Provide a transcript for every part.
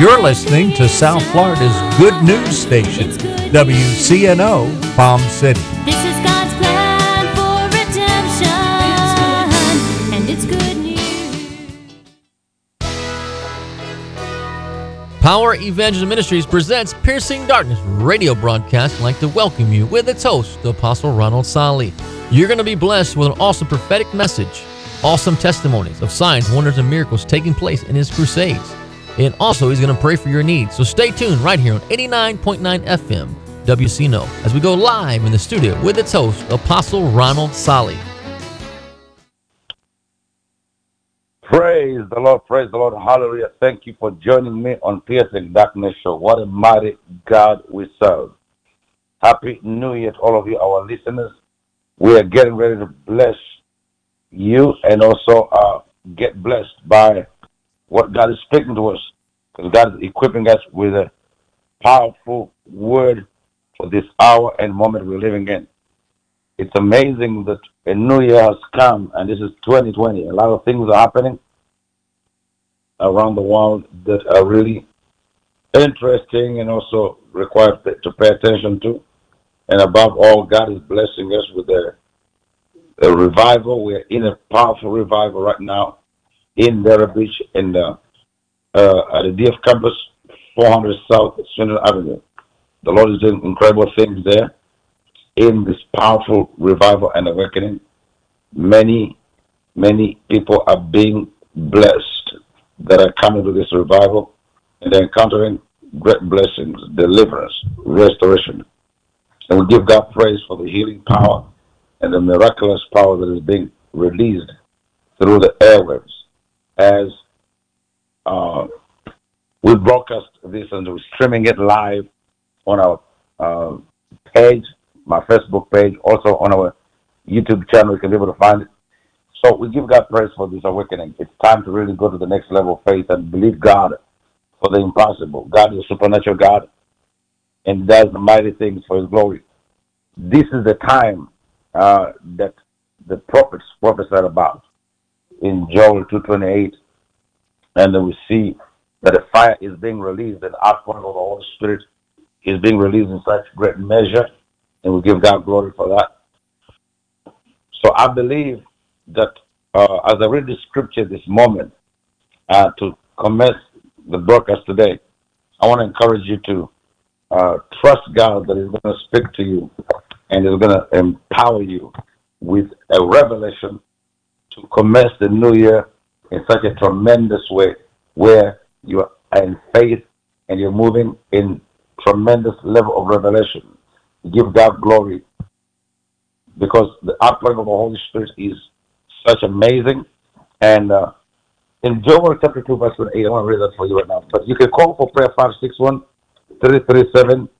You're listening to South Florida's good news station, WCNO Palm City. This is God's plan for redemption, and it's good news. Power Evangelism Ministries presents Piercing Darkness radio broadcast. I'd like to welcome you with its host, Apostle Ronald Sali. You're going to be blessed with an awesome prophetic message, awesome testimonies of signs, wonders, and miracles taking place in his crusades. And also, he's going to pray for your needs. So stay tuned right here on 89.9 FM WCNO as we go live in the studio with its host, Apostle Ronald Sali. Praise the Lord, hallelujah. Thank you for joining me on Piercing Darkness Show. What a mighty God we serve. Happy New Year to all of you, our listeners. We are getting ready to bless you and also get blessed by what God is speaking to us, because God is equipping us with a powerful word for this hour and moment we're living in. It's amazing that a new year has come, and this is 2020. A lot of things are happening around the world that are really interesting and also require to pay attention to. And above all, God is blessing us with a revival. We're in a powerful revival right now in Vero Beach and at the DF campus, 400 South Central Avenue. The Lord is doing incredible things there in this powerful revival and awakening. Many people are being blessed that are coming to this revival, and they're encountering great blessings, deliverance, restoration. And we give God praise for the healing power and the miraculous power that is being released through the airwaves as we broadcast this and we're streaming it live on our page, my Facebook page, also on our YouTube channel. You can be able to find it. So we give God praise for this awakening. It's time to really go to the next level of faith and believe God for the impossible. God is a supernatural God and does mighty things for his glory. This is the time that the prophets prophesied about in Joel 2:28, and then we see that a fire is being released, and outpouring of the Holy Spirit is being released in such great measure, and we give God glory for that. So I believe that as I read the scripture this moment to commence the broadcast today, I want to encourage you to trust God that He's going to speak to you and is going to empower you with a revelation to commence the new year in such a tremendous way where you are in faith and you're moving in tremendous level of revelation. Give God glory because the outpouring of the Holy Spirit is such amazing. And in Joel chapter 2, verse 8, I want to read that for you right now. But you can call for prayer 561-337-9018.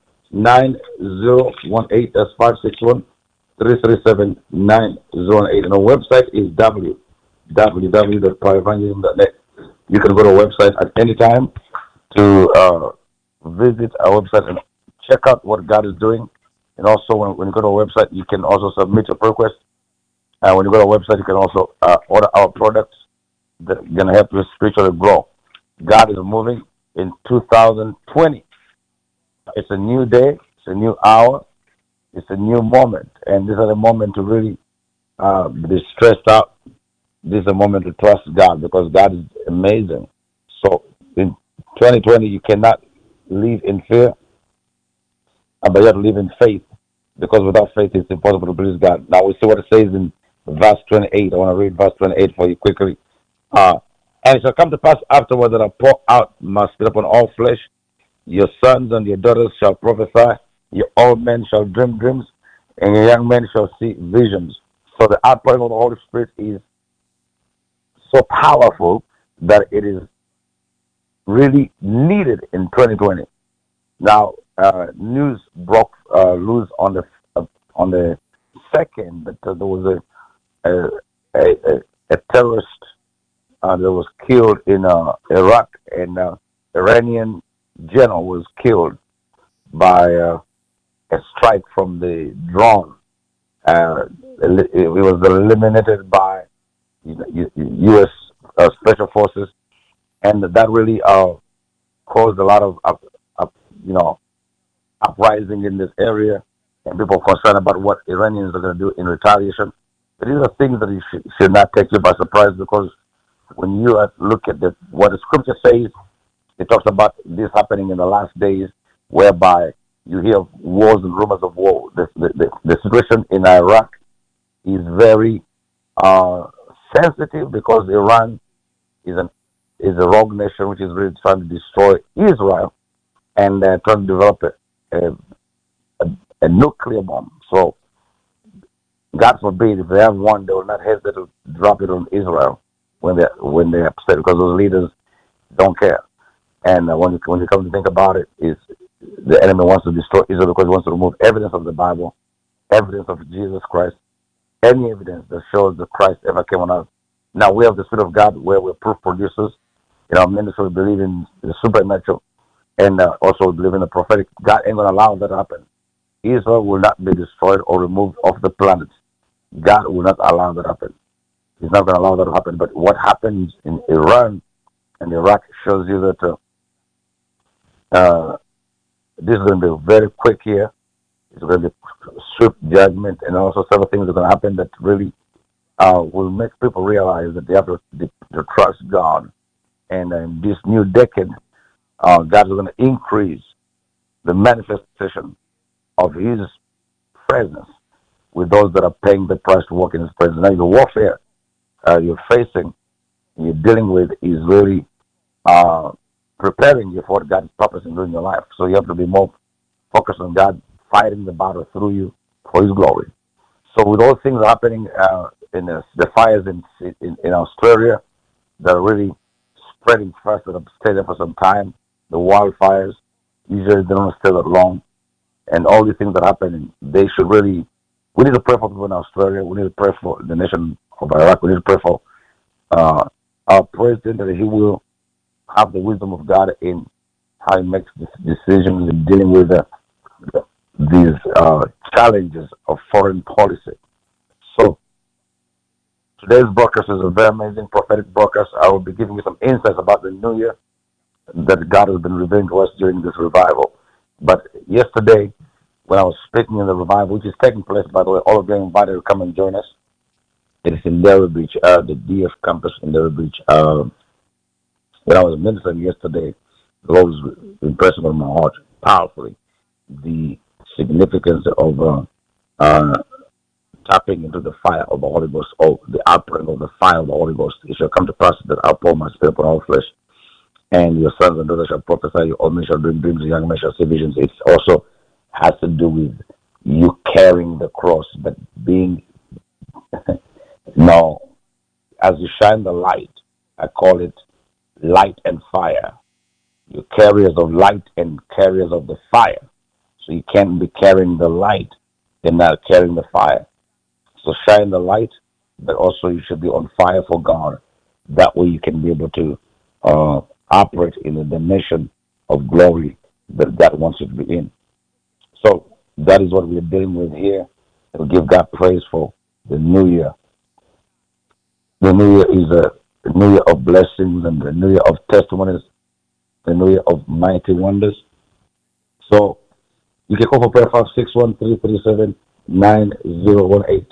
That's 561-337-9018. And our website is www.powerevangelism.net. You can go to our website at any time to visit our website and check out what God is doing. And also, when you go to our website, you can also submit your request. And when you go to our website, you can also order our products that are going to help you spiritually grow. God is moving in 2020. It's a new day. It's a new hour. It's a new moment. And this is a moment to really be stressed out. This is a moment to trust God because God is amazing. So in 2020, you cannot live in fear, but you have to live in faith because without faith, it's impossible to please God. Now we see what it says in verse 28. I want to read verse 28 for you quickly. And it shall come to pass afterward that I pour out my spirit upon all flesh. Your sons and your daughters shall prophesy. Your old men shall dream dreams, and your young men shall see visions. So the outpouring of the Holy Spirit is so powerful that it is really needed in 2020. Now, news broke loose on the second that there was a terrorist that was killed in Iraq, and Iranian general was killed by a strike from the drone. It was eliminated by U.S. Special Forces, and that really caused a lot of you know, uprising in this area, and people are concerned about what Iranians are going to do in retaliation. But these are things that you should not take you by surprise, because when you look at what the scripture says, it talks about this happening in the last days, whereby you hear wars and rumors of war. The situation in Iraq is very uh, sensitive, because Iran is an is a rogue nation which is really trying to destroy Israel, and trying to develop a, a, a nuclear bomb. So God forbid, if they have one, they will not hesitate to drop it on Israel when they're upset, because those leaders don't care. And when you come to think about it, is the enemy wants to destroy Israel because he wants to remove evidence of the Bible, evidence of Jesus Christ, any evidence that shows that Christ ever came on earth. Now we have the Spirit of God, where we're proof producers. In our ministry, we believe in the supernatural, and also we believe in the prophetic. God ain't going to allow that to happen. Israel will not be destroyed or removed off the planet. God will not allow that to happen. He's not going to allow that to happen. But what happens in Iran and Iraq shows you that this is going to be very quick here. It's going to be swift judgment, and also several things are going to happen that really will make people realize that they have to trust God. And in this new decade, God is going to increase the manifestation of His presence with those that are paying the price to walk in His presence. Now, the warfare you're facing, you're dealing with, is really preparing you for what God is purposing in your life. So you have to be more focused on God fighting the battle through you for His glory. So with all things happening in the fires in Australia that are really spreading fast, that have stayed there for some time, the wildfires, usually they don't stay that long, and all these things that are happening, they should really, we need to pray for people in Australia, we need to pray for the nation of Iraq, we need to pray for our president, that he will have the wisdom of God in how he makes decisions in dealing with these challenges of foreign policy. So today's broadcast is a very amazing prophetic broadcast. I will be giving you some insights about the new year that God has been revealing to us during this revival. But yesterday, when I was speaking in the revival, which is taking place, by the way, all of you are invited to come and join us. It is in Derry Beach, the DF campus in Derry Beach. When I was ministering yesterday, the Lord was impressing on my heart powerfully the significance of tapping into the fire of the Holy Ghost, or the outpouring of the fire of the Holy Ghost. It shall come to pass that I'll pour my spirit upon all flesh, and your sons and daughters shall prophesy, your old men shall dream dreams, and young men shall see visions. It also has to do with you carrying the cross, but being now, as you shine the light, I call it light and fire. You're carriers of light and carriers of the fire. So you can't be carrying the light and not carrying the fire. So shine the light, but also you should be on fire for God. That way you can be able to operate in the dimension of glory that God wants you to be in. So that is what we're dealing with here. And we give God praise for the new year. The new year is a new year of blessings and the new year of testimonies, the new year of mighty wonders. So you can call for prayer 561-337-9018.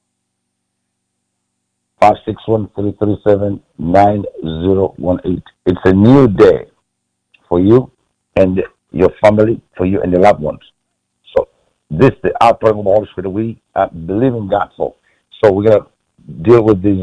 561-337-9018. It's a new day for you and your family, for you and your loved ones. So this is the outpouring of the Holy Spirit we believe in God for. So we're going to deal with these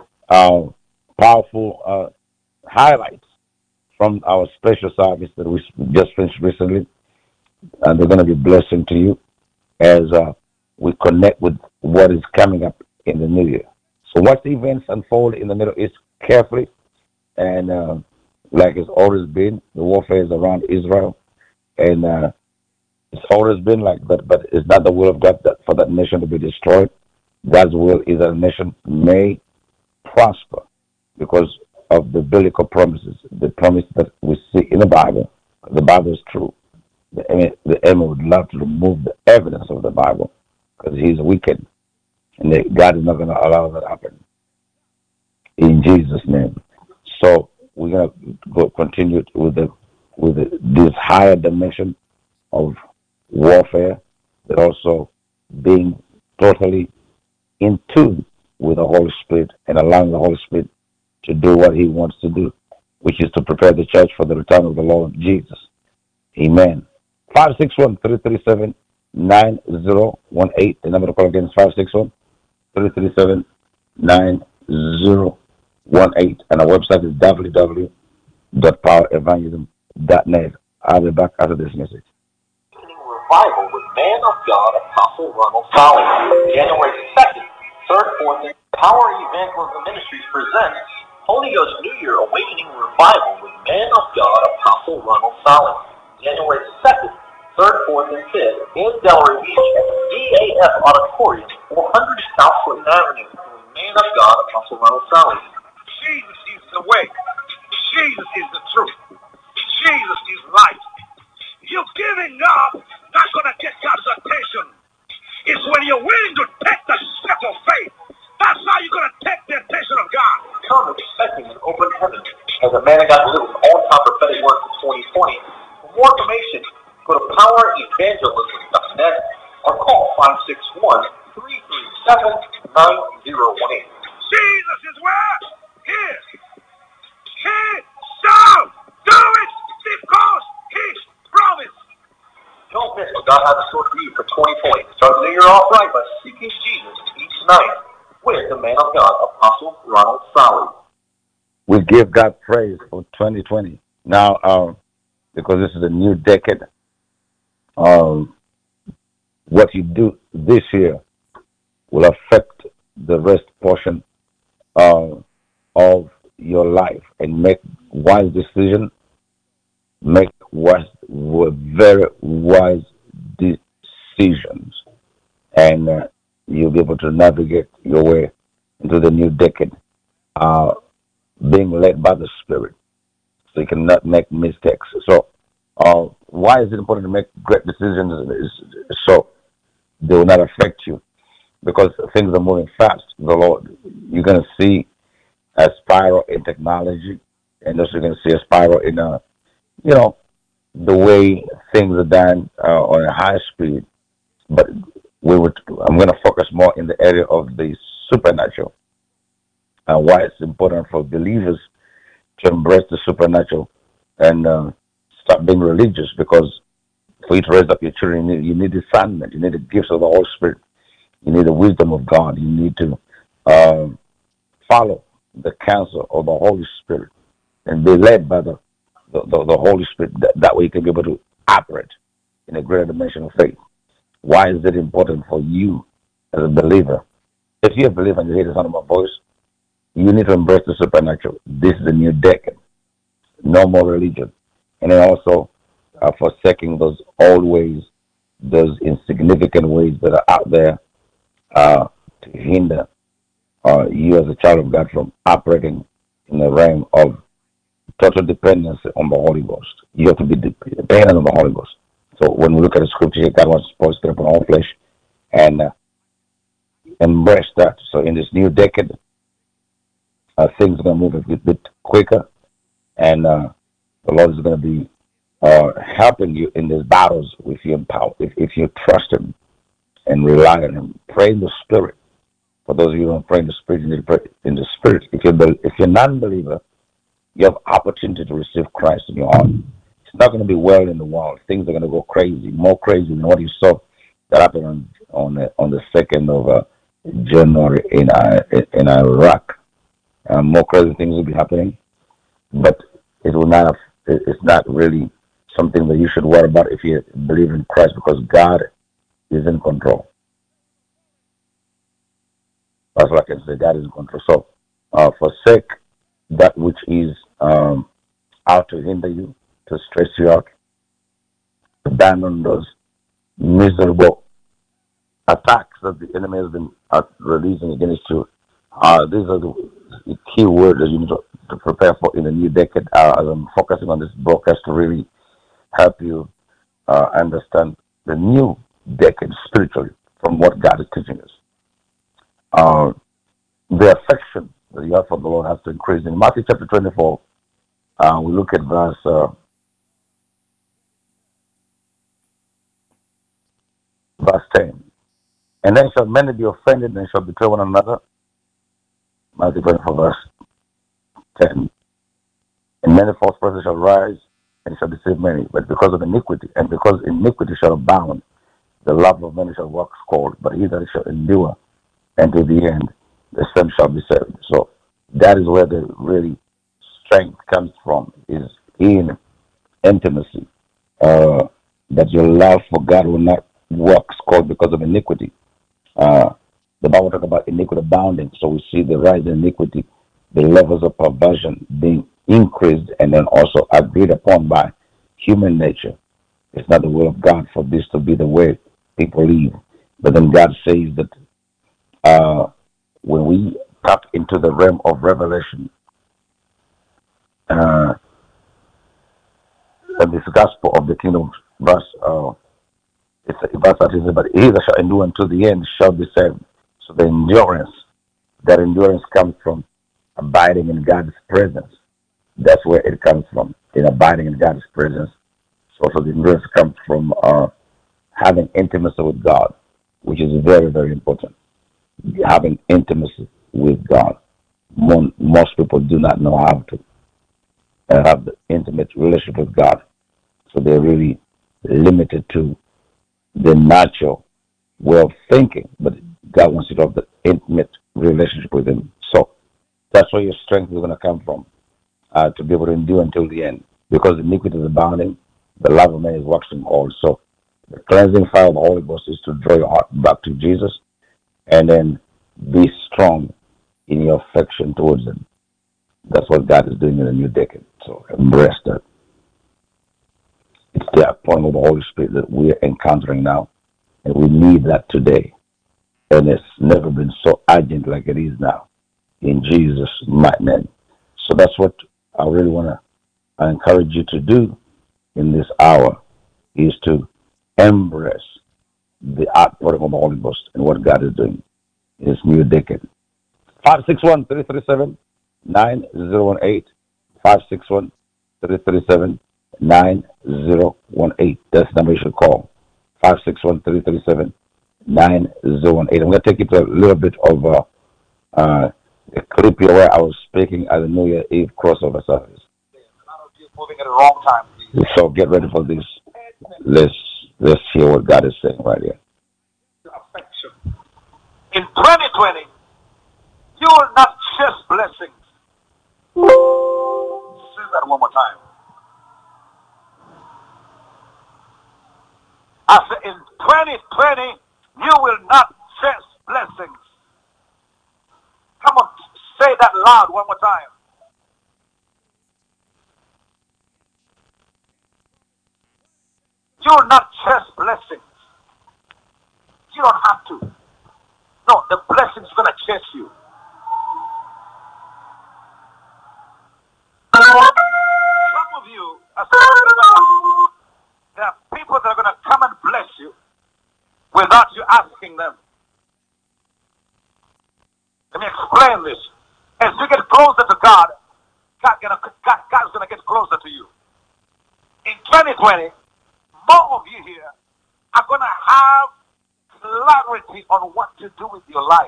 powerful highlights from our special service that we just finished recently. And they're going to be a blessing to you as we connect with what is coming up in the new year. So watch the events unfold in the Middle East carefully. And like it's always been, the warfare is around Israel. And it's always been like that, but it's not the will of God for that nation to be destroyed. God's will is that a nation may prosper because of the biblical promises, the promise that we see in the Bible. The Bible is true. The enemy would love to remove the evidence of the Bible because he's wicked. And God is not going to allow that to happen. In Jesus' name. So we're going to go continue with the with this higher dimension of warfare, but also being totally in tune with the Holy Spirit and allowing the Holy Spirit to do what He wants to do, which is to prepare the church for the return of the Lord Jesus. Amen. 561-337-9018. The number to call again is 561-337-9018. And our website is www.powerevangelism.net. I'll be back after this message. Revival with Man of God Apostle Ronald Solomon. January 2nd, 3rd, 4th, Power Evangelism Ministries presents Holy Ghost New Year Awakening Revival with Man of God Apostle Ronald Solomon. January 2nd, 3rd, 4th, and 5th in Delray Beach at the DAF Auditorium, 400 South Clinton Avenue with Man of God Apostle Ronald Solomon. Jesus is the way. Jesus is the truth. Jesus is life. You giving up not going to get God's attention. It's when you're willing to take the step of faith. That's how you're going to take the attention of God. Come expecting an open heaven as a Man of God delivers all-time prophetic word for 2020. For more information, go to powerevangelism.net or call 561-337-9018. Jesus is where? Here. He shall do it because He promised. Don't miss what God has in store for you for 2020. Start the year off right by seeking Jesus each night with the Man of God, Apostle Ronald Solomon. We give God praise for 2020. Now, because this is a new decade, what you do this year will affect the rest portion of your life, and make wise decisions, make very wise decisions, and you'll be able to navigate your way into the new decade, being led by the Spirit, so you cannot make mistakes. So, why is it important to make great decisions? So they will not affect you, because things are moving fast. The Lord, you're going to see a spiral in technology, and also you're going to see a spiral in, the way things are done on a high speed. But I'm going to focus more in the area of the supernatural, and why it's important for believers to embrace the supernatural and stop being religious. Because for you to raise up your children, you need discernment, you need the gifts of the Holy Spirit, you need the wisdom of God, you need to follow the counsel of the Holy Spirit and be led by the Holy Spirit. That way you can be able to operate in a greater dimension of faith. Why is it important for you as a believer? If you're a believer and you hear the sound of my voice, you need to embrace the supernatural. This is a new decade. No more religion. And then also forsaking those old ways, those insignificant ways that are out there to hinder you as a child of God from operating in the realm of total dependence on the Holy Ghost. You have to be dependent on the Holy Ghost. So when we look at the scripture here, God wants to step on all flesh and embrace that. So in this new decade, things are going to move a bit quicker, and the Lord is going to be helping you in these battles if you trust Him and rely on Him. Pray in the Spirit. For those of you who don't pray in the Spirit, you need to pray in the Spirit. If you're a non-believer, you have opportunity to receive Christ in your heart. It's not going to be well in the world. Things are going to go crazy, more crazy than what you saw that happened on the 2nd of January in Iraq. More crazy things will be happening, but it's not really something that you should worry about if you believe in Christ, because God is in control. That's what I can say. God is in control. So, forsake that which is out to hinder you, to stress you out, abandon those miserable attacks that the enemy has been releasing against you. These are the key words that you need to prepare for in the new decade. As I'm focusing on this broadcast to really help you understand the new decade spiritually from what God is teaching us. The affection that you have for the Lord has to increase. In Matthew chapter 24, we look at verse verse 10. And then shall many be offended and shall betray one another. Matthew 24, verse 10. And many false prophets shall rise and shall deceive many. But because of iniquity, and because iniquity shall abound, the love of many shall wax cold. But he that shall endure unto the end, the same shall be saved. So that is where the really strength comes from, is in intimacy. That your love for God will not wax cold because of iniquity. The Bible talks about iniquity abounding. So we see the rise in iniquity, the levels of perversion being increased and then also agreed upon by human nature. It's not the will of God for this to be the way people live. But then God says that when we tap into the realm of revelation, and this gospel of the kingdom, verse it's verse 13, but he that shall endure until the end shall be saved. So the endurance, that endurance comes from abiding in God's presence. That's where it comes from, in abiding in God's presence. So the endurance comes from having intimacy with God, which is very, very important. Having intimacy with God. Most people do not know how to have the intimate relationship with God. So they're really limited to the natural way of thinking, but God wants you to have the intimate relationship with Him. So that's where your strength is going to come from, to be able to endure until the end. Because iniquity is abounding, the love of man is waxing cold. So the cleansing fire of the Holy Ghost is to draw your heart back to Jesus, and then be strong in your affection towards Him. That's what God is doing in the new decade. So embrace that. It's the appointment of the Holy Spirit that we're encountering now, and we need that today. And it's never been so urgent like it is now, in Jesus' mighty name. So that's what I really want to encourage you to do in this hour, is to embrace the outpouring of the Holy Ghost and what God is doing in this new decade. 561-337-9018. 561-337-9018. That's the number you should call. 561-337-9018. I'm going to take you to a little bit of a clip here where I was speaking at the New Year Eve crossover service. A lot of you moving at the wrong time, please. So get ready for this. Let's hear what God is saying right here. Affection. In 2020, you will not chase blessings. Say that one more time. I said, in 2020, you will not chase blessings. Come on, say that loud one more time. You will not chase blessings. You don't have to. No, the blessing's going to chase you. Some of you, there are people that are going to come and bless you without you asking them. Let me explain this. As you get closer to God, God's going to get closer to you. In 2020, more of you here are going to have clarity on what to do with your life.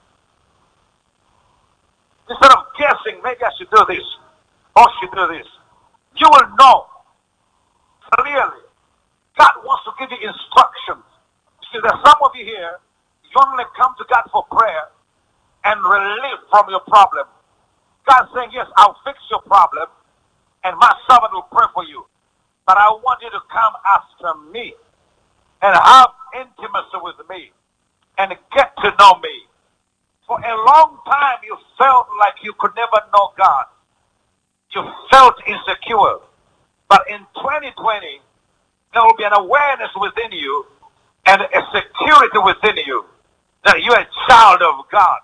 Instead of guessing, maybe I should do this, or should do this, you will know clearly. God wants to give you instructions. See, there's some of you here, you only come to God for prayer and relief from your problem. God's saying, yes, I'll fix your problem, and my servant will pray for you. But I want you to come after me and have intimacy with me and get to know me. For a long time, you felt like you could never know God. You felt insecure. But in 2020, there will be an awareness within you and a security within you that you're a child of God.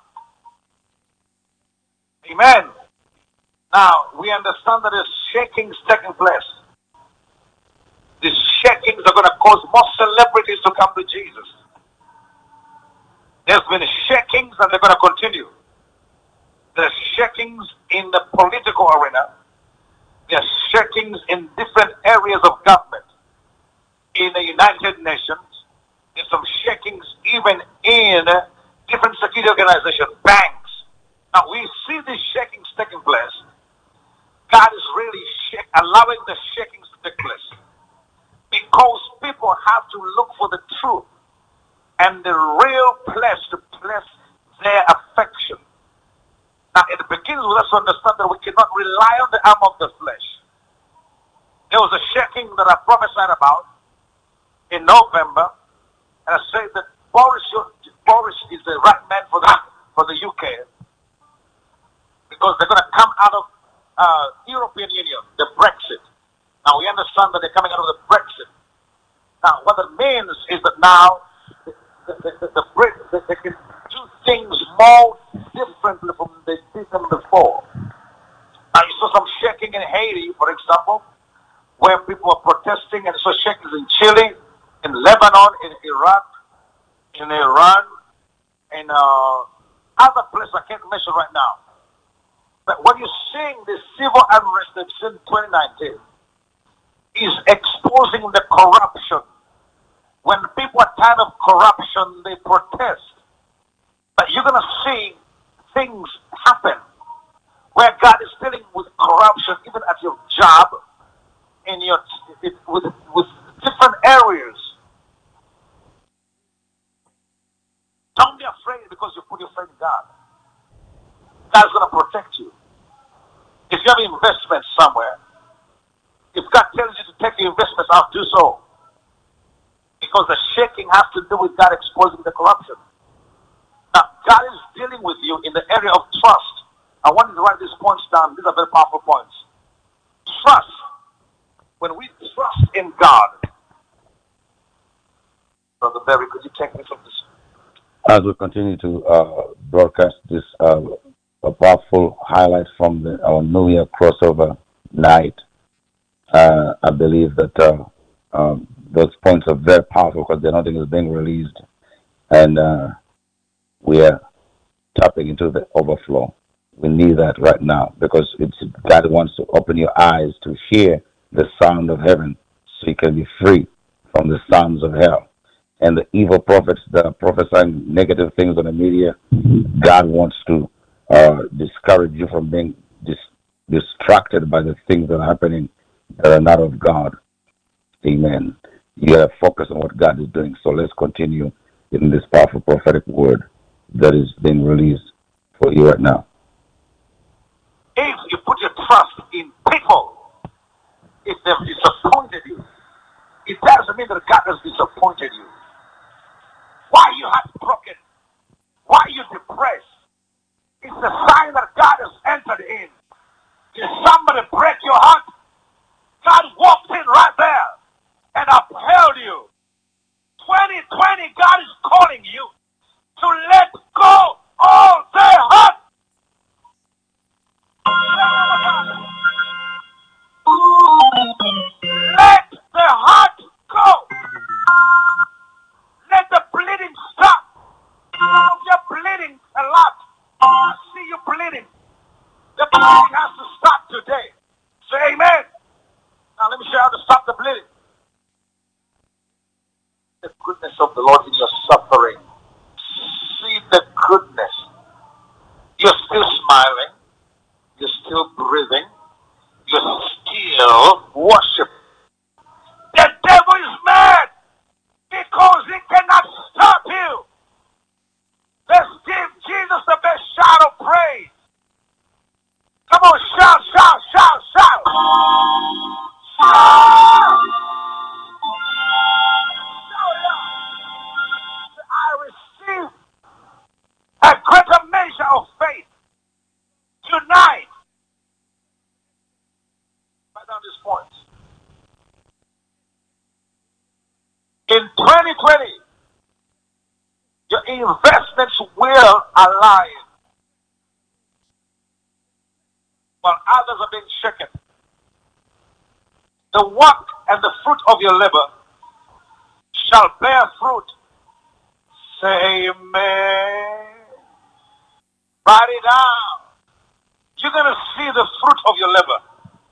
Amen. Now, we understand that there's shakings taking place. These shakings are going to cause more celebrities to come to Jesus. There's been shakings and they're going to continue. There's shakings in the political arena. There's shakings in different areas of government. In the United Nations, There's some shakings even in different security organizations, banks. Now we see these shakings taking place. God is really allowing the shakings to take place because people have to look for the truth and the real place to place their affection. Now it begins with us to understand that we cannot rely on the arm of the flesh. There was a shaking that I prophesied about in November, and I said that Boris is the right man for the UK because they're going to come out of European Union, the Brexit. Now we understand that they're coming out of the Brexit. Now what that means is that now the Brits they can do things more differently from they did them before. Now you saw some shaking in Haiti, for example, where people are protesting, and so shakings in Chile, in Lebanon, in Iraq, in Iran, in other places I can't mention right now. But what you're seeing, the civil unrest that's in 2019 is exposing the corruption. When people are tired of corruption, they protest. But you're going to see things happen where God is dealing with corruption, even at your job, in your with different areas. Don't be afraid because you put your faith in God. God's going to protect you. If you have investments somewhere, if God tells you to take the investments out, do so. Because the shaking has to do with God exposing the corruption. Now, God is dealing with you in the area of trust. I want you to write these points down. These are very powerful points. Trust. When we trust in God, Brother Barry, could you take me from this? As we continue to broadcast this a powerful highlight from our New Year crossover night, I believe that those points are very powerful because the anointing is being released, and we are tapping into the overflow. We need that right now because God wants to open your eyes to hear the sound of heaven so you can be free from the sounds of hell. And the evil prophets that are prophesying negative things on the media, God wants to discourage you from being distracted by the things that are happening that are not of God. Amen. You have to focus on what God is doing. So let's continue in this powerful prophetic word that is being released for you right now. If you put your trust in people, if they've disappointed you, it doesn't mean that God has disappointed you. Why are you heartbroken? Why are you depressed? It's a sign that God has entered in. Did somebody break your heart? God walked in right there and upheld you. 2020, God is calling you to let go of the heart. Let the heart go. Let the bleeding stop. You're bleeding a lot. I see you bleeding. The bleeding has to stop today. Say amen. Now let me show you how to stop the bleeding. The goodness of the Lord in your suffering. See the goodness. You're still smiling. You're still breathing. You're still worshiping. The devil is mad because he cannot stop you. Let's give Jesus the best shout of praise. Come on, shout, shout, shout, shout. Shout. I receive a greater measure of faith tonight. Write down these points. In 2020, your investments will align while others are being shaken. The work and the fruit of your labor shall bear fruit. Say amen. Write it down. You're going to see the fruit of your labor.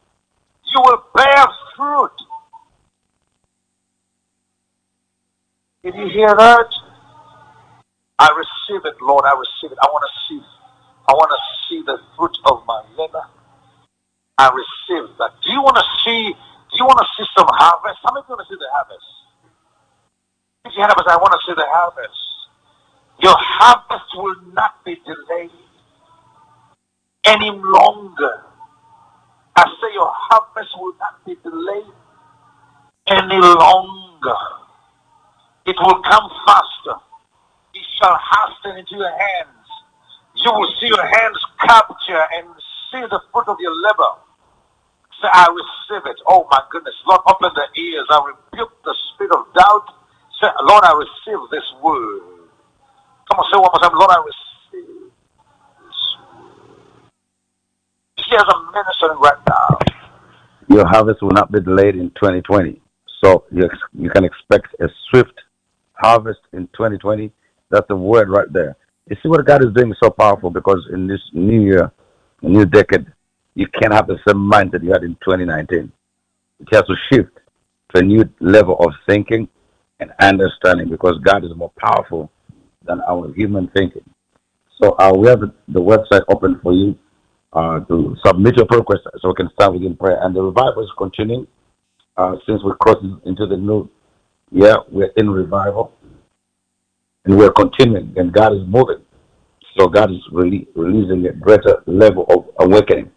You will bear fruit. Did you hear that? I receive it, Lord. I receive it. I want to see the fruit of my labor. I receive that. Do you want to see some harvest? How many people want to see the harvest? If you have I want to see the harvest. Your harvest will not be delayed any longer. I say your harvest will not be delayed any longer. It will come faster. It shall hasten into your hands. You will see your hands capture and see the fruit of your labor. Say, I receive it. Oh my goodness. Lord, open the ears. I rebuke the spirit of doubt. Say, Lord, I receive this word. Come on, say one more time. Lord, I receive this word. Here's a ministering right now. Your harvest will not be delayed in 2020. So you can expect a swift harvest in 2020. That's the word right there. You see what God is doing is so powerful because in this new year, a new decade, you can't have the same mind that you had in 2019. It has to shift to a new level of thinking and understanding because God is more powerful than our human thinking. So we have the website open for you to submit your prayer request so we can start with in prayer. And the revival is continuing since we're crossing into the new year. We're in revival and we're continuing, and God is moving. So God is really releasing a greater level of awakening.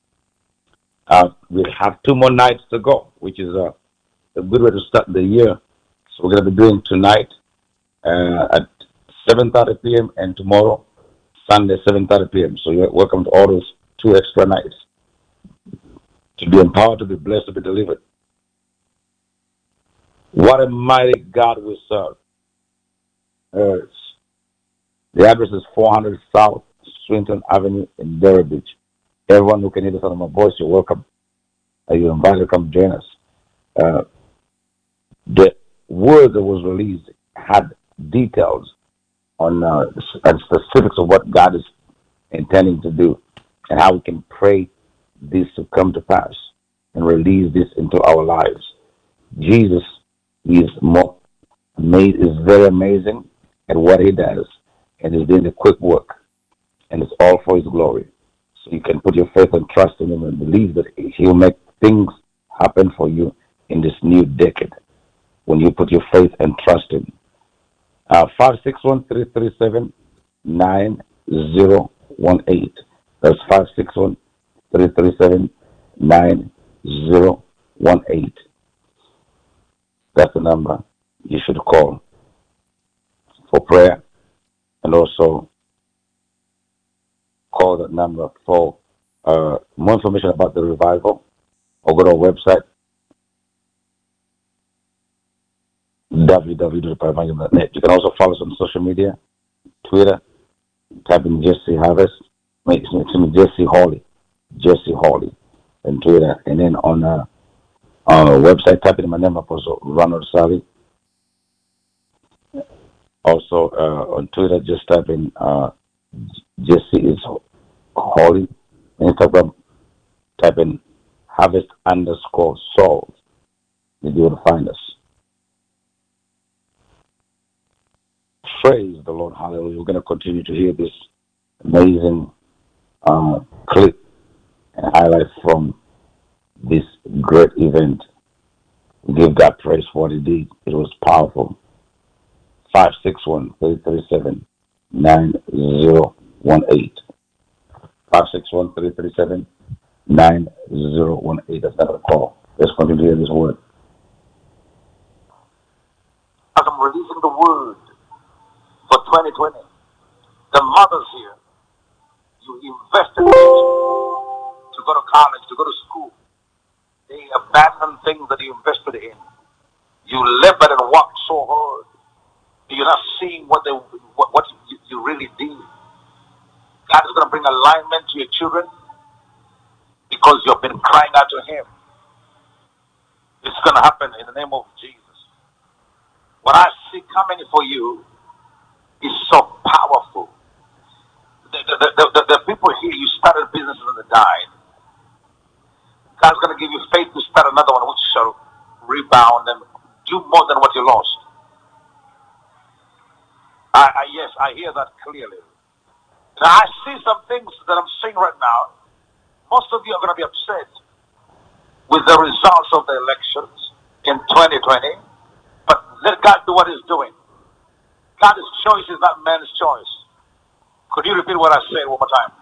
We have 2 more nights to go, which is a good way to start the year. So we're going to be doing tonight at 7:30 p.m. and tomorrow, Sunday, 7:30 p.m. So you're welcome to all those 2 extra nights to be empowered, to be blessed, to be delivered. What a mighty God we serve. The address is 400 South Swinton Avenue in Derry Beach. Everyone who can hear the sound of my voice, you're welcome. You're invited to come join us. The word that was released had details on and specifics of what God is intending to do and how we can pray this to come to pass and release this into our lives. Jesus is very amazing at what he does, and he's doing the quick work, and it's all for his glory. So you can put your faith and trust in him and believe that he'll make things happen for you in this new decade when you put your faith and trust in him. 561-337-9018. That's 561-337-9018. That's the number you should call for prayer, and also call that number for more information about the revival, or go to our website, www.revival.net. You can also follow us on social media, Twitter, type in Jesse Harvest, Jesse Hawley, and Twitter, and then on our website, type in my name, Apostle Ronald Sally. Also on Twitter, just type in Jesse is Hawley. Instagram, type in harvest_souls. You'll be able to find us. Praise the Lord. Hallelujah. We're going to continue to hear this amazing clip and highlight from this great event. We give God praise for what he did. It was powerful. 561-337-9018. 561-337-9018. That's not a call. Let's continue to hear this word. As I'm releasing the word for 2020, the mothers here, you invested in to go to college, to go to school. They abandoned things that you invested in. You labored and worked so hard. You're not seeing what you really did. God is going to bring alignment to your children because you've been crying out to him. It's going to happen in the name of Jesus. What I see coming for you is so powerful. The people here, you started businesses and they died. God's going to give you faith to start another one which shall rebound and do more than what you lost. Yes, I hear that clearly. Now, I see some things that I'm seeing right now. Most of you are going to be upset with the results of the elections in 2020. But let God do what He's doing. God's choice is not man's choice. Could you repeat what I said one more time?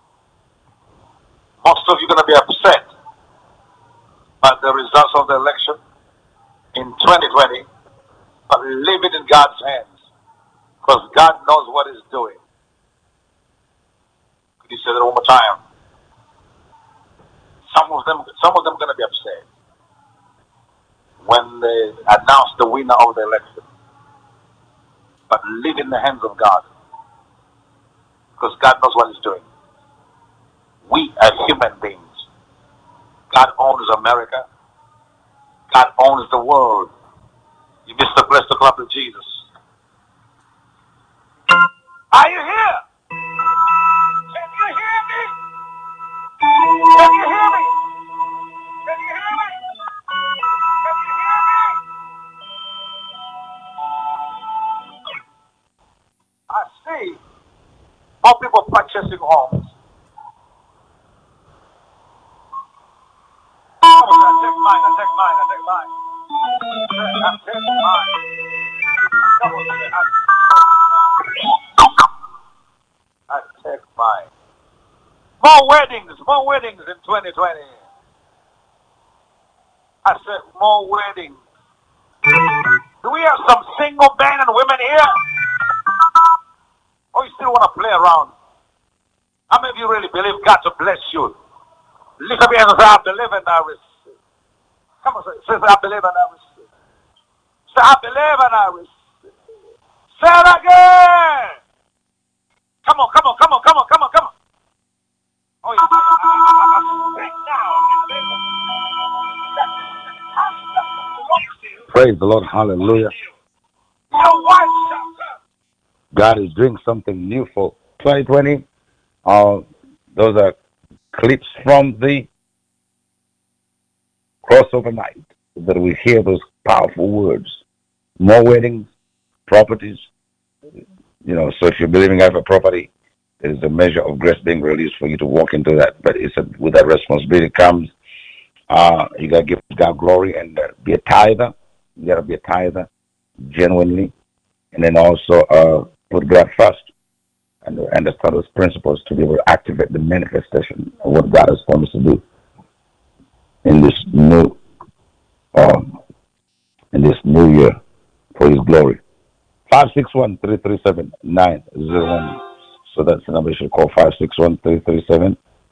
Most of you are going to be upset by the results of the election in 2020, but leave it in God's hands, because God knows what He's doing. Could you say that one more time? Some of them are going to be upset when they announce the winner of the election, but leave it in the hands of God, because God knows what He's doing. We are human beings. God owns America. God owns the world. You missed the place to clap to Jesus. Are you here? Can you hear me? Can you hear me? Can you hear me? Can you hear me? I see more people purchasing homes. Oh, I take mine. I take mine. Come on, I take mine. More weddings in 2020. I said more weddings. Do we have some single men and women here? Or you still want to play around? How many of you really believe God to bless you? Lift up your hands and say, I believe and I receive. Come on, say, I believe and I receive. Say, I believe and I receive. Say it again. Come on. Oh, yeah. Praise the Lord. Hallelujah. Your wife shall. God is doing something new for 2020. Those are clips from the crossover night that we hear those powerful words. More weddings, properties. So if you're believing out for property, there's a measure of grace being released for you to walk into that. But with that responsibility comes, you got to give God glory and be a tither. You got to be a tither genuinely. And then also put God first and understand those principles to be able to activate the manifestation of what God has promised to do in this new year for His glory. 561-337-9018. So that's the number you should call, 561-337-9018.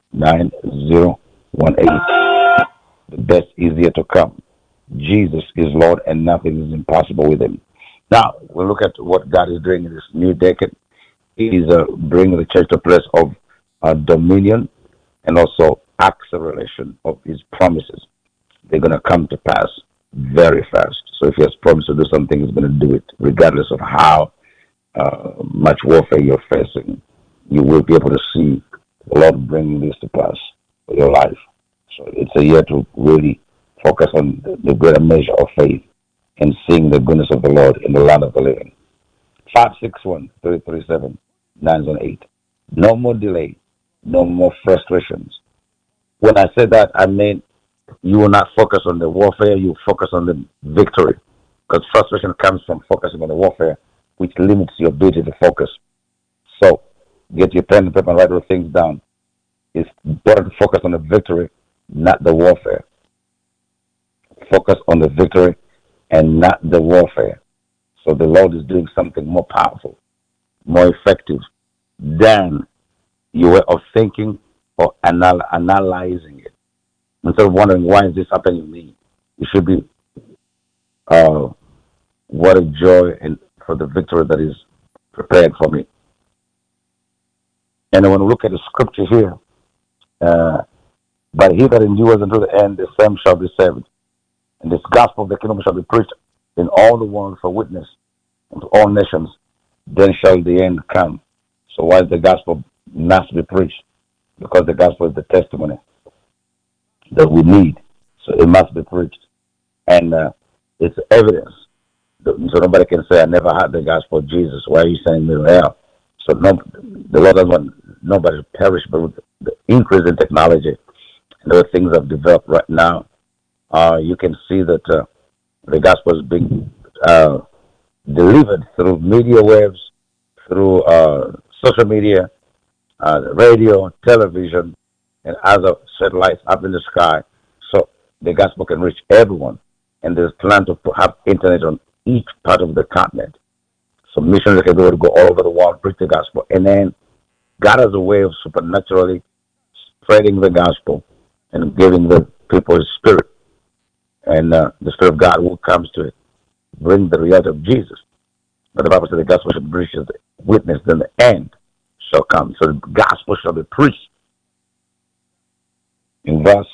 The best is yet to come. Jesus is Lord and nothing is impossible with Him. Now, we'll look at what God is doing in this new decade. He is bringing the church to a place of dominion and also acceleration of His promises. They're going to come to pass very fast. So if He has promised to do something, He's going to do it, regardless of how much warfare you're facing. You will be able to see the Lord bringing this to pass for your life. So it's a year to really focus on the greater measure of faith and seeing the goodness of the Lord in the land of the living. 561-337-918. No more delay, no more frustrations. When I say that, I mean you will not focus on the warfare, you focus on the victory. Because frustration comes from focusing on the warfare, which limits your ability to focus. So get your pen and paper and write those things down. It's better to focus on the victory, not the warfare. Focus on the victory and not the warfare. So the Lord is doing something more powerful, more effective than your way of thinking or analyzing it. Instead of wondering, why is this happening to me? It should be, what a joy and for the victory that is prepared for me. And when we look at the scripture here, but he that endures until the end, the same shall be saved. And this gospel of the kingdom shall be preached in all the world for witness unto all nations. Then shall the end come. So why is the gospel must be preached? Because the gospel is the testimony that we need. So it must be preached. And it's evidence So nobody can say, I never had the gospel of Jesus. Why are you sending me to hell? So no, the Lord doesn't want nobody to perish, but with the increase in technology and other things have developed right now, you can see that the gospel is being uh, delivered through media waves, through social media, radio, television, and other satellites up in the sky. So the gospel can reach everyone. And there's plan to have internet on each part of the continent. So missionaries can be able to go all over the world, preach the gospel. And then God has a way of supernaturally spreading the gospel and giving the people his spirit. And the spirit of God who comes to bring the reality of Jesus. But the Bible says the gospel should be preached as the witness, then the end shall come. So the gospel shall be preached. In verse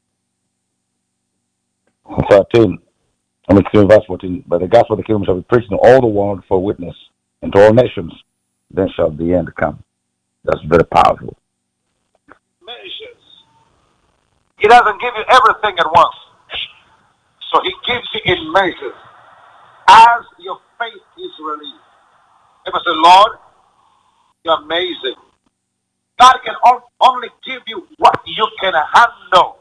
13, in verse 14, but the gospel of the kingdom shall be preached in all the world for witness, and to all nations, then shall the end come. That's very powerful. Measures. He doesn't give you everything at once. So he gives you in measures. As your faith is released. If I say, Lord, you're amazing. God can only give you what you can handle.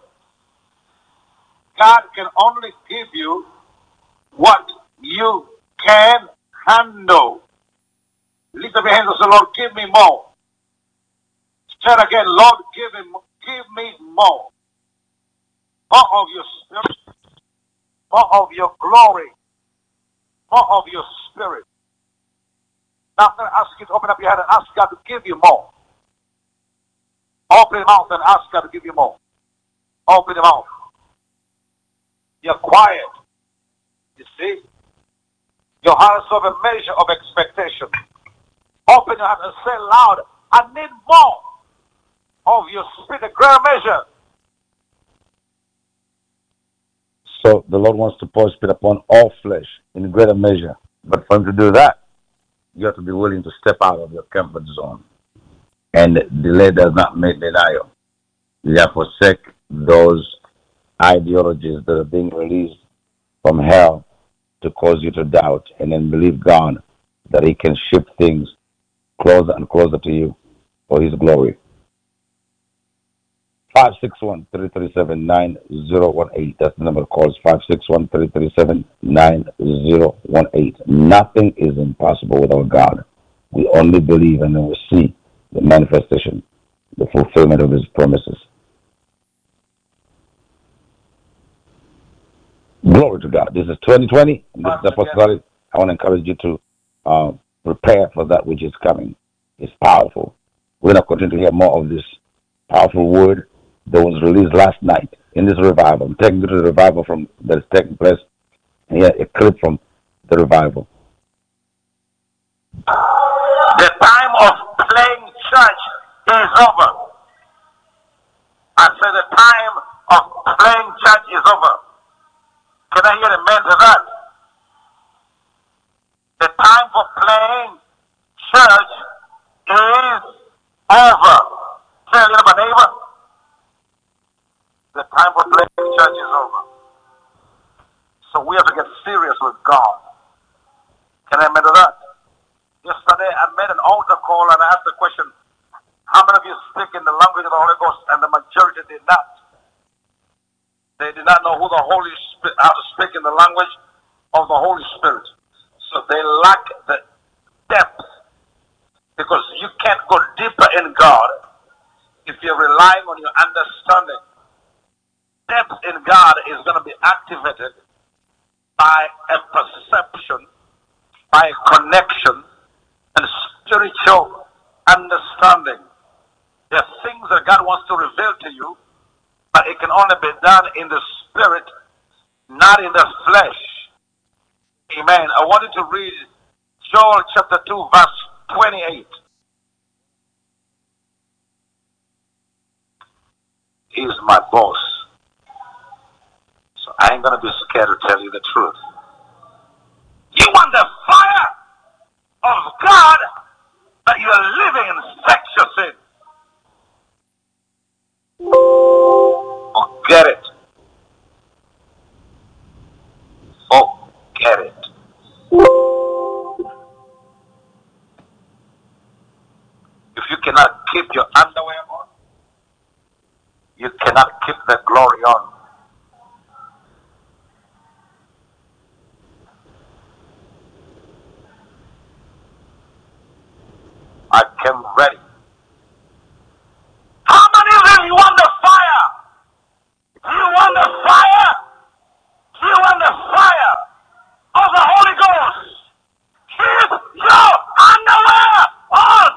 God can only give you what you can handle. Lift up your hands and say, Lord, give me more. Say it again, Lord, give me more. More of your spirit. More of your glory. More of your spirit. Now I'm going to ask you to open up your head and ask God to give you more. Open your mouth and ask God to give you more. Open your mouth. You're quiet. You see? Your heart is of a measure of expectation. Open your heart and say loud, I need more of your spirit, a greater measure. So the Lord wants to pour his spirit upon all flesh in greater measure. But for him to do that, you have to be willing to step out of your comfort zone. And delay does not make denial. You have to forsake those ideologies that are being released from hell to cause you to doubt, and then believe God that he can shift things closer and closer to you for his glory. 561-337-9018. That's the number of calls. 561-337-9018. Nothing is impossible without God. We only believe and then we see the manifestation, the fulfillment of his promises. Glory to God. This is 2020. And this is apostolic. I want to encourage you to prepare for that which is coming. It's powerful. We're going to continue to hear more of this powerful word that was released last night in this revival. I'm taking you to the revival that is taking place. And here, a clip from the revival. The time of playing church is over. I said the time of playing church is over. Can I hear amen to that? The time for playing church is over. Tell your neighbor. The time for playing church is over. So we have to get serious with God. Can I admit to that? Yesterday I made an altar call and I asked the question, how many of you speak in the language of the Holy Ghost? And the majority did not. They did not know who the Holy Spirit, how to speak in the language of the Holy Spirit. So they lack the depth. Because you can't go deeper in God if you're relying on your understanding. Depth in God is going to be activated by a perception, by a connection, and spiritual understanding. There are things that God wants to reveal to you, but it can only be done in the spirit, not in the flesh. Amen. I want you to read Joel chapter 2, verse 28. He's my boss. So I ain't going to be scared to tell you the truth. You want the fire of God, but you're living in sexual sin. Forget it. Forget it. I came ready. How many of you want the fire? Do you want the fire? Do you want the fire of the Holy Ghost? Keep your underwear on.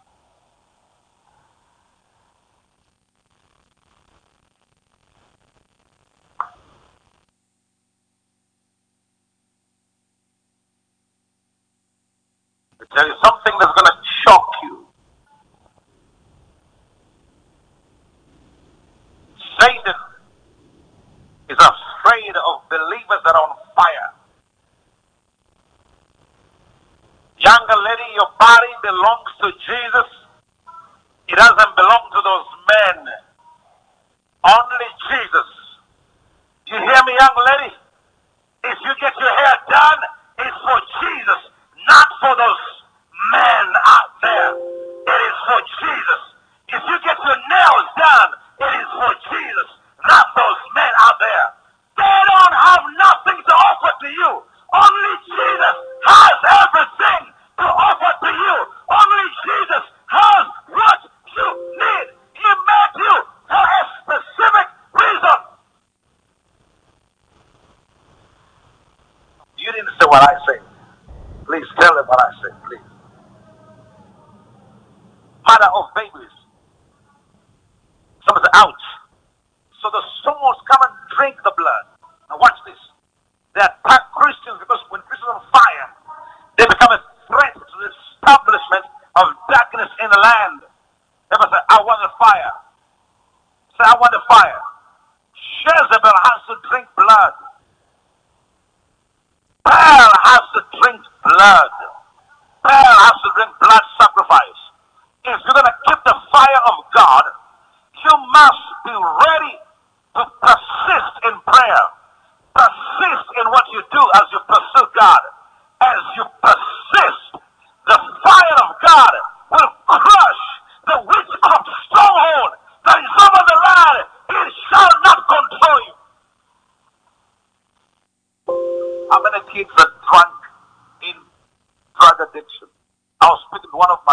I tell you something that's going to shock you. Satan is afraid of believers that are on fire. Younger lady, your body belongs to Jesus. It doesn't belong to those men. Only Jesus. You hear me, young lady? If you get your hair done, it's for Jesus, not for those men out there. It is for Jesus. If you get your nails done, it is for Jesus, not those men out there. They don't have nothing to offer to you. Only Jesus has everything to offer to you. Only Jesus has what you need. He made you for a specific reason. You didn't say what I say. Please tell them what I say, please. Mother of babies. Someone say, ouch. So the souls come and drink the blood. Now watch this. They attack Christians because when Christians are on fire, they become a threat to the establishment of darkness in the land. Everyone say, I want the fire. Say, I want the fire. Jezebel has to drink blood. Baal has to drink blood. Baal has to drink blood sacrifice. If you're going to keep the fire of God, you must be ready to persist in prayer. Persist in what you do as you pursue God. As you persist, the fire of God will crush the witchcraft stronghold that is over the land. It shall not control you. How many kids are drunk in drug addiction? I was speaking to one of my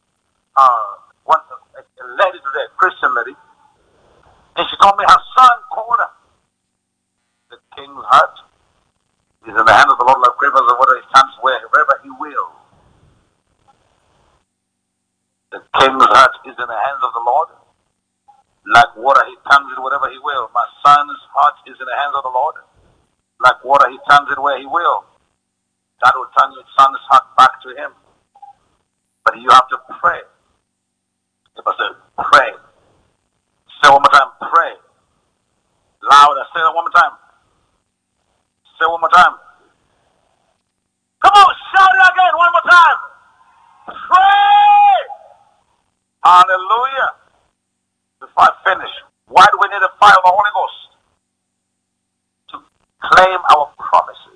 a lady today, a Christian lady, and she told me her son called her. The king's heart is in the hand of the Lord like rivers of water. He stands wherever he will. The king's heart is in the hands of the Lord. Like water, he turns it wherever he will. My son's heart is in the hands of the Lord. Like water, he turns it where he will. God will turn your son's heart back to him. But you have to pray. If I say, pray. Say one more time, pray. Louder. Say that one more time. Say one more time. Come on, shout it again one more time. Pray. Hallelujah. Before I finish, why do we need the fire of the Holy Ghost? To claim our promises.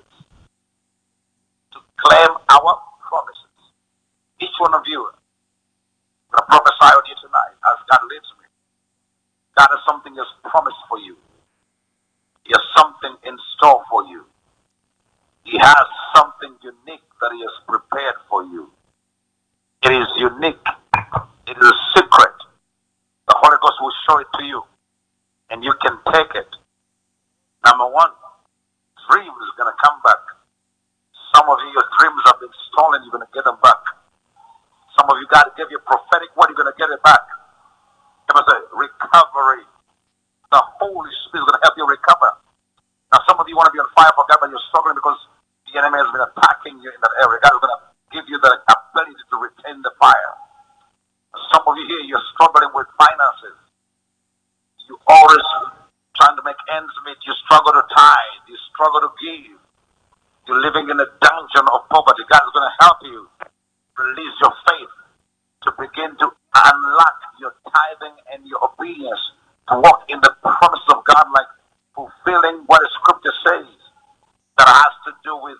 To claim our promises. Each one of you, I'm going to prophesy on you tonight as God leads me. God has something He has promised for you. He has something in store for you. He has something unique that He has prepared for you. It is unique. It is a secret. The Holy Ghost will show it to you. And you can take it. Number one, dreams are going to come back. Some of you, your dreams have been stolen. You're going to get them back. Some of you, God gave you a prophetic word. You're going to get it back. It was a recovery. The Holy Spirit is going to help you recover. Now, some of you want to be on fire for God, but you're struggling because the enemy has been attacking you in that area. God is going to give you the ability to retain the fire. Some of you here, you're struggling with finances. You always trying to make ends meet. You struggle to tithe. You struggle to give. You're living in a dungeon of poverty. God is going to help you release your faith to begin to unlock your tithing and your obedience to walk in the promises of God, like fulfilling what the scripture says that has to do with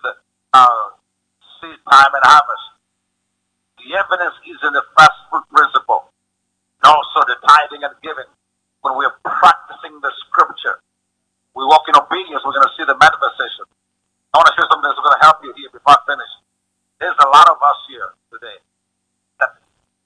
seed time and harvest. The evidence is in the first fruit principle, and also the tithing and giving. When we are practicing the scripture, we walk in obedience, we're going to see the manifestation. I want to share something that's going to help you here before I finish. There's a lot of us here today that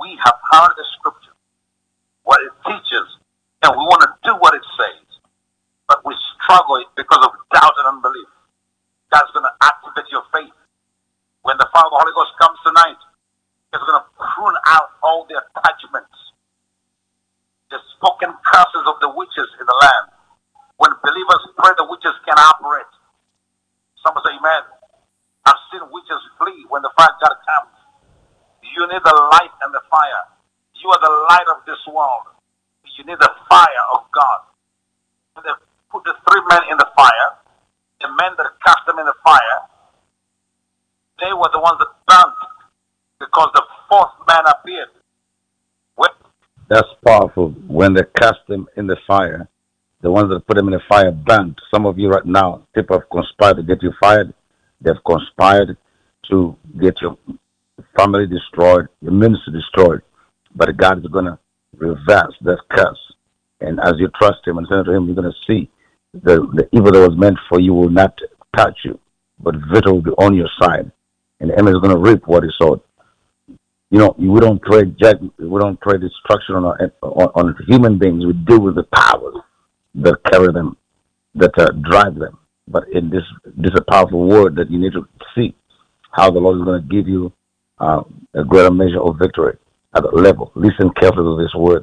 we have heard the scripture, what it teaches, and we want to do what it says, but we struggle because of doubt and unbelief. God's going to activate your faith. When the fire of the Holy Ghost comes tonight, it's going to prune out all the attachments, the spoken curses of the witches in the land. When believers pray, the witches can operate. Someone say amen. I've seen witches flee when the fire of God comes. You need the light and the fire. You are the light of this world. You need the fire of God. When they put the three men in the fire, the men that cast them in the fire, they were the ones that burnt because the fourth man appeared. That's powerful. When they cast them in the fire, the ones that put them in the fire burnt. Some of you right now, people have conspired to get you fired. They've conspired to get your family destroyed, your ministry destroyed. But God is going to reverse that curse. And as you trust Him and send to Him, you're going to see the evil that was meant for you will not touch you, but victory will be on your side. And the enemy is going to reap what he sowed. You know, we don't pray judgment, we don't pray destruction on human beings. We deal with the powers that carry them, that drive them. But in this is a powerful word that you need to see how the Lord is going to give you a greater measure of victory at that level. Listen carefully to this word.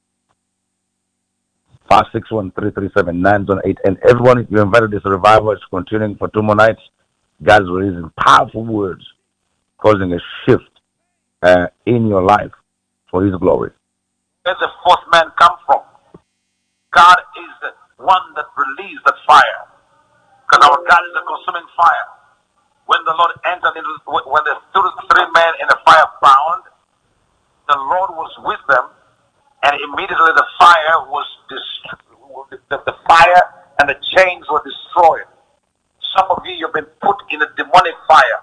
561-337-918. And everyone, you invited this revival. It's continuing for 2 more nights. God is releasing powerful words, causing a shift in your life for His glory. Where the fourth man come from? God is the one that released that fire. Because our God is a consuming fire. When the Lord entered into, when the three men in the fire bound, the Lord was with them, and immediately the fire was the fire and the chains were destroyed. Some of you, you've been put in a demonic fire.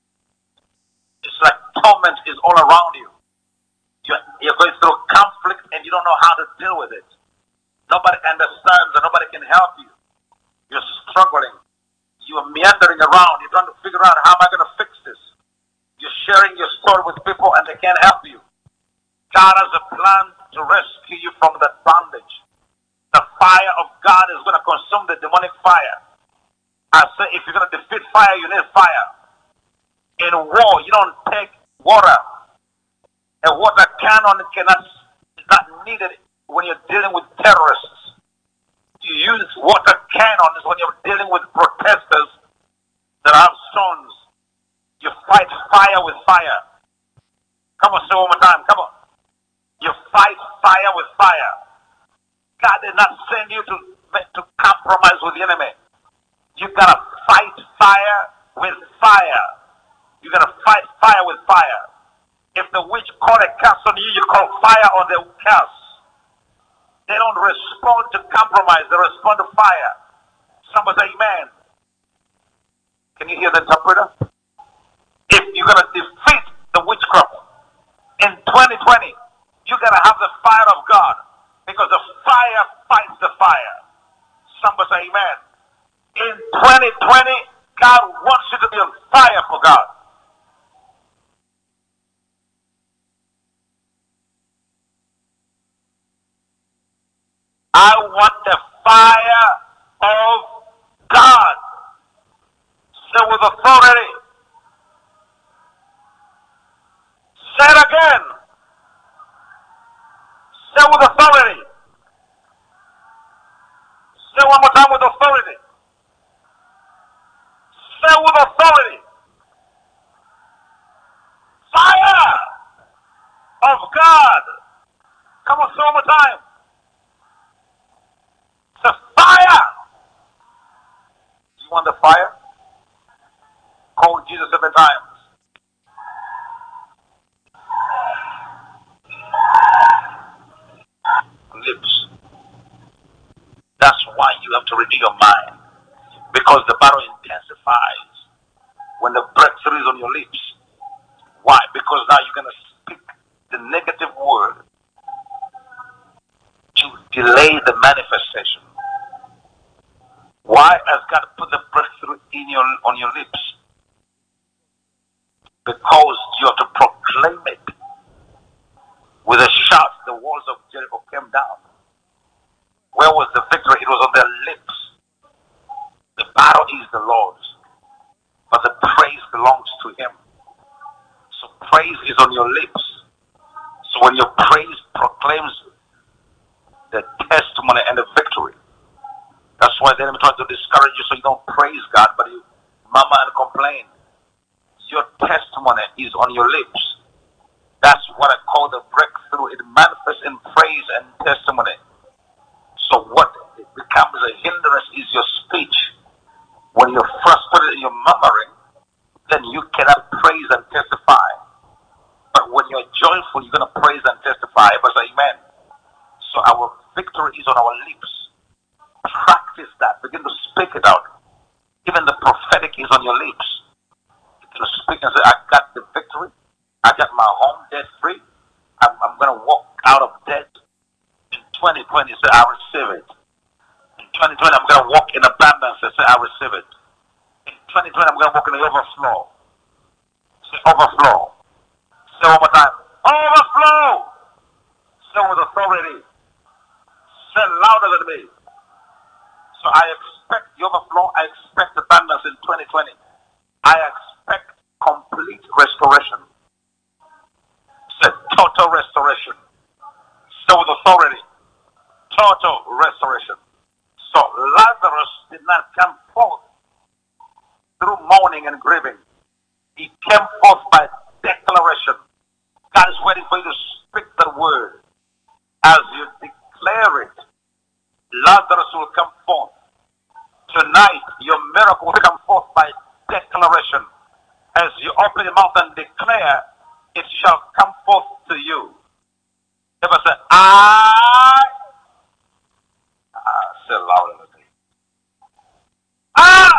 It's like torment is all around you. You're going through conflict and you don't know how to deal with it. Nobody understands and nobody can help you. You're struggling. You are meandering around. You're trying to figure out, how am I going to fix this? You're sharing your story with people and they can't help you. God has a plan to rescue you from that bondage. The fire of God is going to consume the demonic fire. I say, if you're going to defeat fire, you need fire. In war, you don't take water. A water cannon is not needed when you're dealing with terrorists. You use water cannons when you're dealing with protesters that have stones. You fight fire with fire. Come on, say one more time. Come on. You fight fire with fire. God did not send you to compromise with the enemy. You gotta fight fire with fire. You gotta fight fire with fire. If the witch called a curse on you, you call fire on the curse. They don't respond to compromise, they respond to fire. Somebody say amen. Can you hear the interpreter? If you're gonna defeat the witchcraft in 2020, you gotta have the fire of God, because the fire fights the fire. Somebody say amen. In 2020, God wants you to be on fire for God. I want the fire of God. Say with authority. Say it again. Say with authority. Say one more time with authority. Say with authority. Fire of God. Come on, say one more time. It's a fire. Do you want the fire? Call Jesus 7 times. Lips. That's why you have to renew your mind. Because the battle intensifies when the breakthrough is on your lips. Why? Because now you're going to speak the negative word to delay the manifestation. Why has God put the breakthrough on your lips? Because you have to proclaim it. With a shout, the walls of Jericho came down. Where was the victory? It was on their lips. The battle is the Lord's, but the praise belongs to Him. So praise is on your lips. So when your praise proclaims the testimony and the victory, that's why the enemy tries to discourage you so you don't praise God, but you murmur and complain. Your testimony is on your lips. That's what I call the breakthrough. It manifests in praise and testimony. So what becomes a hindrance is your speech. When you're frustrated and you're murmuring, then you cannot praise and testify. But when you're joyful, you're going to praise and testify. But say amen. So our victory is on our lips. Practice that. Begin to speak it out. Even the prophetic is on your lips. You can speak and say, I got the victory. I got my home debt free. I'm going to walk out of debt. In 2020, say, I receive it. In 2020, I'm going to walk in abundance. Say, I receive it. In 2020, I'm going to walk in the overflow. Say, overflow. Say one more time. Overflow. Say with authority. Say louder than me. So I expect the overflow. I expect abundance in 2020. I expect complete restoration. Say total restoration. Say with authority. Total restoration. So Lazarus did not come forth through mourning and grieving. He came forth by declaration. God is waiting for you to speak the word. As you declare it, Lazarus will come forth. Tonight, your miracle will come forth by declaration. As you open your mouth and declare, it shall come forth to you. Ever say, say louder than me. I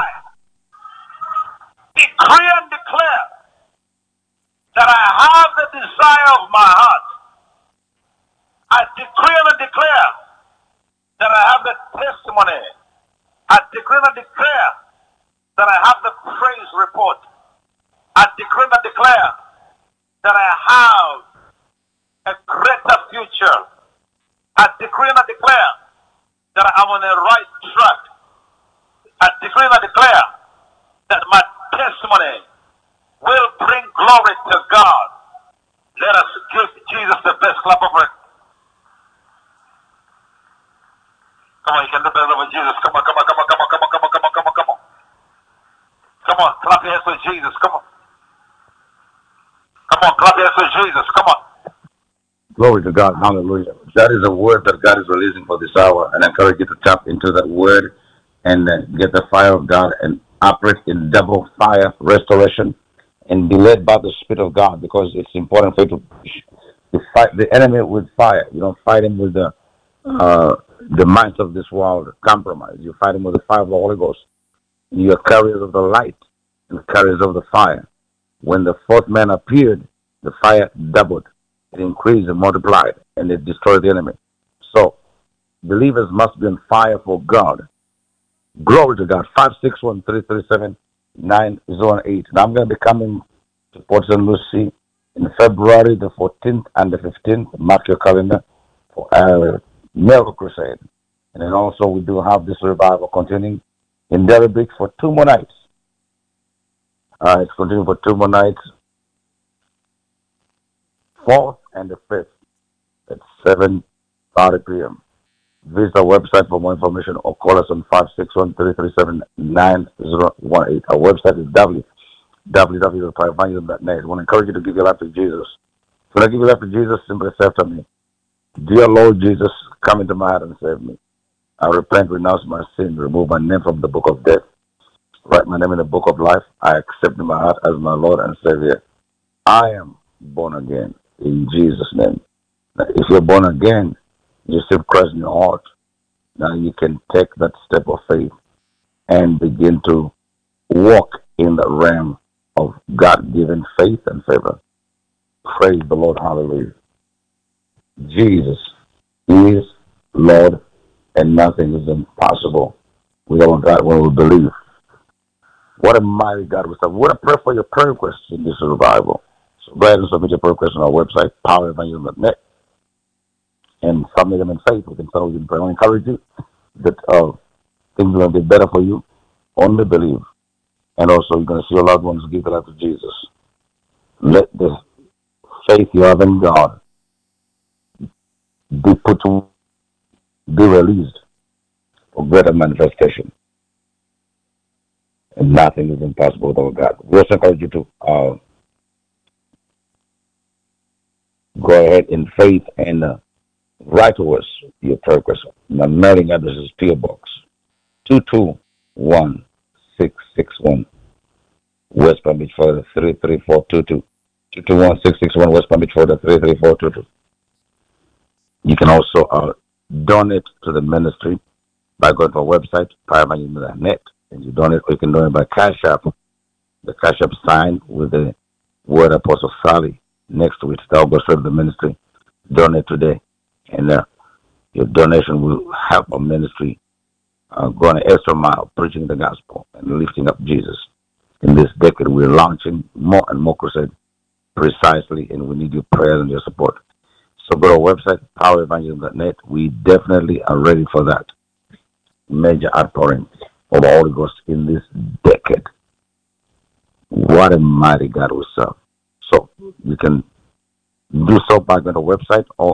decree and declare that I have the desire of my heart. I decree and declare that I have the testimony. I decree and declare that I have the praise report. I decree and declare that I have a greater future. I decree and declare that I'm on the right track. I decree and declare that my testimony will bring glory to God. Let us give Jesus the best clap of it. Come on, you can lift it over Jesus. Come on, come on, come on, come on, come on, come on, come on, come on, come on. Come on, clap your hands for Jesus. Come on. Come on, clap your hands for Jesus. Come on. Glory to God. Hallelujah. That is a word that God is releasing for this hour. And I encourage you to tap into that word and get the fire of God and operate in double fire restoration and be led by the Spirit of God, because it's important for you to fight the enemy with fire. You don't fight him with the minds of this world, compromise. You fight him with the fire of the Holy Ghost. You are carriers of the light and carriers of the fire. When the fourth man appeared, the fire doubled. It increased and multiplied, and it destroyed the enemy. So, believers must be on fire for God. Glory to God. 561-337-9018. Now, I'm going to be coming to Port St. Lucie in February the 14th and the 15th. Mark your calendar for our Miracle Crusade. And then also we do have this revival continuing in Delray Beach for 2 more nights. It's continuing for 2 more nights. 4th and the 5th at 7:30 p.m. Visit our website for more information or call us on 561-337-9018. Our website is www.evangelism.net. I want to encourage you to give your life to Jesus. When I give your life to Jesus, simply say after me, Dear Lord Jesus, come into my heart and save me. I repent, renounce my sin, remove my name from the book of death. Write my name in the book of life. I accept in my heart as my Lord and Savior. I am born again in Jesus' name. Now, if you're born again, you receive Christ in your heart. Now you can take that step of faith and begin to walk in the realm of God-given faith and favor. Praise the Lord. Hallelujah. Jesus is Lord, and nothing is impossible with our God when we believe. What a mighty God we serve. We want to pray for your prayer requests in this revival. So go ahead and submit your prayer requests on our website, powerevangelism.net. and submit them in faith. We can start with you in prayer. I want to encourage you that things will be better for you. Only believe. And also, you're going to see your loved ones give their life to Jesus. Let the faith you have in God be put to be released for greater manifestation. And nothing is impossible with our God. We also encourage you to go ahead in faith and write to us your prayer request. My mailing address is P.O. Box 221661, West Palm Beach, Florida 33422. 221661, West Palm Beach, Florida 33422. You can also donate to the ministry by going to our website, powerevangelism.net, and you donate, or you can donate by Cash App. The Cash App sign with the word Apostle Sally next to it. That will go straight to the ministry. Donate today, and your donation will help our ministry go an extra mile preaching the gospel and lifting up Jesus. In this decade, we're launching more and more crusades precisely, and we need your prayers and your support. So go to our website, powerevangelism.net. We definitely are ready for that major outpouring of the Holy Ghost in this decade. What a mighty God we serve. So you can do so by going to the website or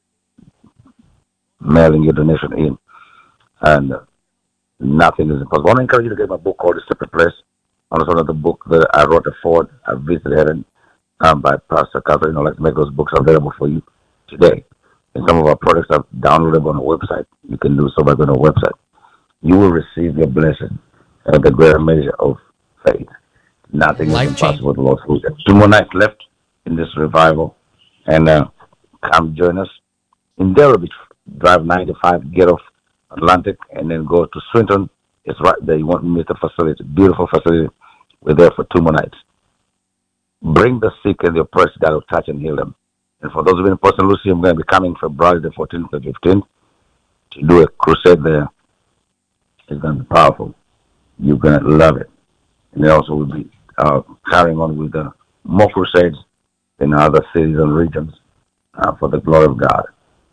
mailing your donation in. And nothing is impossible. I want to encourage you to get my book called The Secret Place. And also another book that I wrote at Ford, I visited Heaven, by Pastor Catherine. I'd like to make those books available for you today. And some of our products are downloadable on our website. You can do so by going to our website. You will receive your blessing and the greater measure of faith. Nothing is impossible with the Lord's will. 2 more nights left in this revival. And come join us in Delray Beach. Drive 95, get off Atlantic, and then go to Swinton. It's right there. You won't miss the facility. Beautiful facility. We're there for 2 more nights. Bring the sick and the oppressed. God will touch and heal them. And for those who are in Port St. Lucie, I'm going to be coming February the 14th and 15th to do a crusade there. It's going to be powerful. You're going to love it. And then also we'll be carrying on with more crusades in other cities and regions for the glory of God.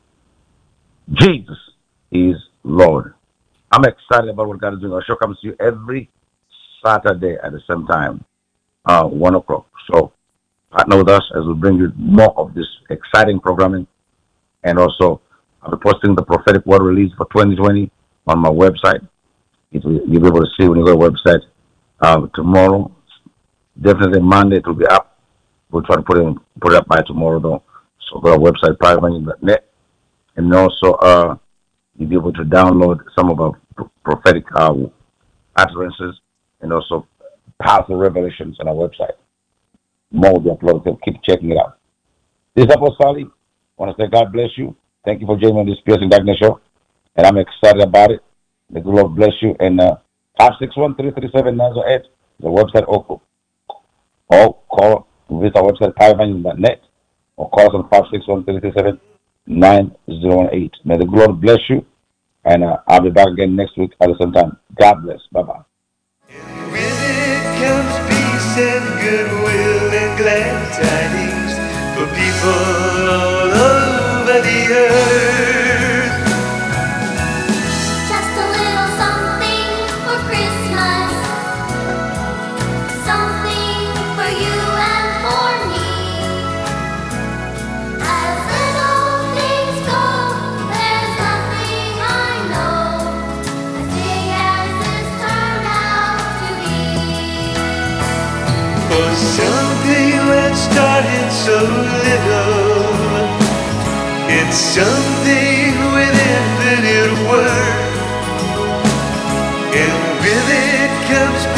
Jesus is Lord. I'm excited about what God is doing. Our show comes to you every Saturday at the same time, 1 o'clock. So partner with us as we bring you more of this exciting programming. And also, I'll be posting the prophetic word release for 2020 on my website. You'll be able to see when you go to the website tomorrow. Definitely Monday it will be up. We'll try to put it up by tomorrow though. So go to our website, powerevangelism.net. And also you'll be able to download some of our prophetic utterances and also powerful revelations on our website. More will be uploaded, so keep checking it out. This is Apostle Sally. I want to say God bless you. Thank you for joining me on this Piercing Darkness show. And I'm excited about it. May the Lord bless you. And 561-337-908 is the website. Or call, visit our website, powerevangelism.net, or call us on 561-337-9018. May the Lord bless you. And I'll be back again next week at the same time. God bless. Bye-bye. And with it comes peace and goodwill and glad tidings for people all over the earth. Just a little something for Christmas, something for you and for me. As little things go, there's nothing I know as big as this turned out to be. For something that started so little, it's something with infinite worth. And with it comes